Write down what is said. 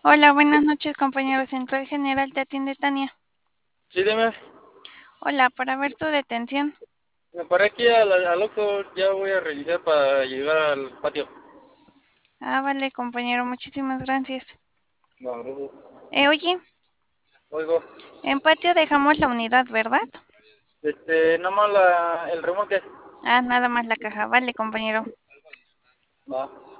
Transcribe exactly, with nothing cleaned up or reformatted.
Hola, buenas noches, compañero Central General, te atiende Tania. Sí, dime. Hola, para ver tu detención. Me paré aquí al, al Oxxo, ya voy a revisar para llegar al patio. Ah, vale, compañero, muchísimas gracias. No, gracias. Eh, oye, Oigo, en patio dejamos la unidad, ¿verdad? este, nomás la, el remolque. Ah, nada más la caja. Vale, compañero. Va.